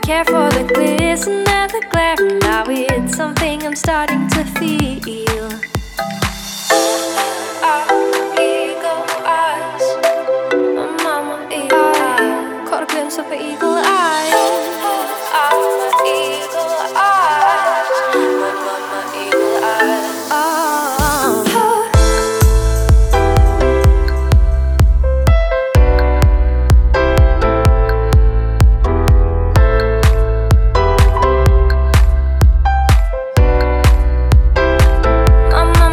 care for the glisten and the glare, and now it's something I'm starting to feel. Our ego eyes, my mama eagle eye, caught a glimpse of her eagle